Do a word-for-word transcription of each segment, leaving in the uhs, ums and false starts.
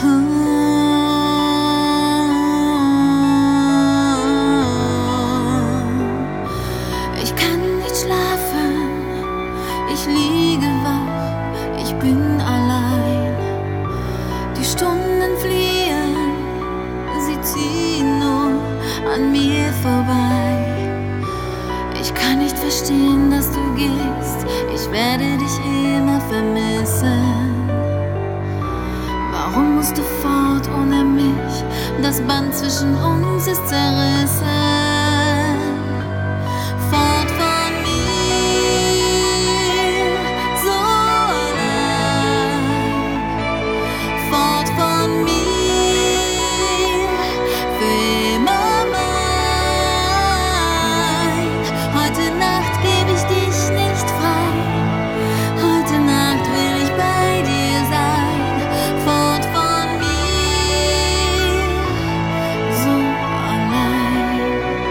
Ich kann nicht schlafen, ich liege wach, ich bin allein. Die Stunden fliehen, sie ziehen nur an mir vorbei. Ich kann nicht verstehen, dass du gehst, ich werde dich immer vermissen. Warum musst du fort ohne mich? Das Band zwischen uns ist zerrissen. Fort von mir, so allein. Fort von mir, für immer mein. Heute Nacht geb ich dich nicht frei. Heute Nacht will ich bei dir sein. Fort von mir, so allein.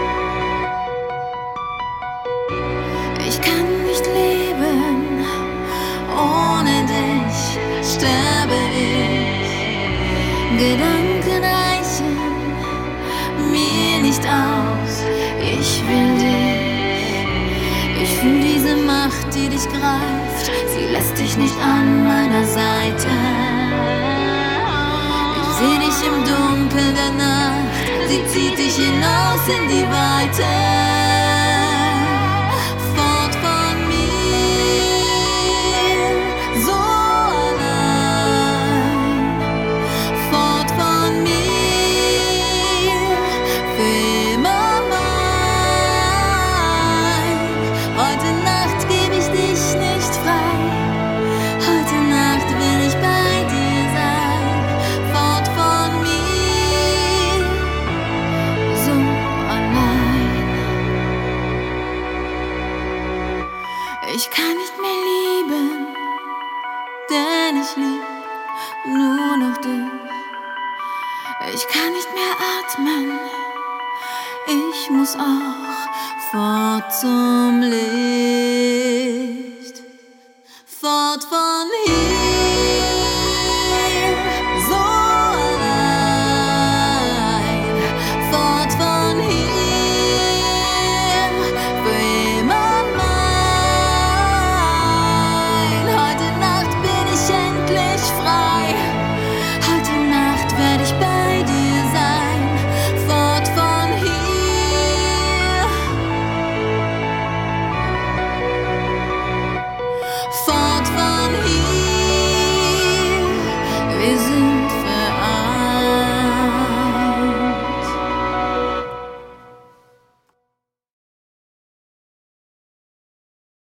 Ich kann nicht leben, ohne dich sterbe ich. Gedanken reichen mir nicht aus, ich will dich. Ich fühl diese Macht, die dich greift, sie lässt dich nicht an meiner Seite. Ich seh dich im Dunkel der Nacht, sie zieht dich hinaus in die Weite. Fort von mir, so allein. Fort von mir, für immer mein. Heute Nacht geb ich dich nicht frei. Heute Nacht will ich bei dir sein. Fort von mir, so allein. Ich kann nicht mehr lieben, denn ich lieb nur noch dich. Ich kann nicht mehr atmen, ich muss auch fort zum Licht. Fort von hier.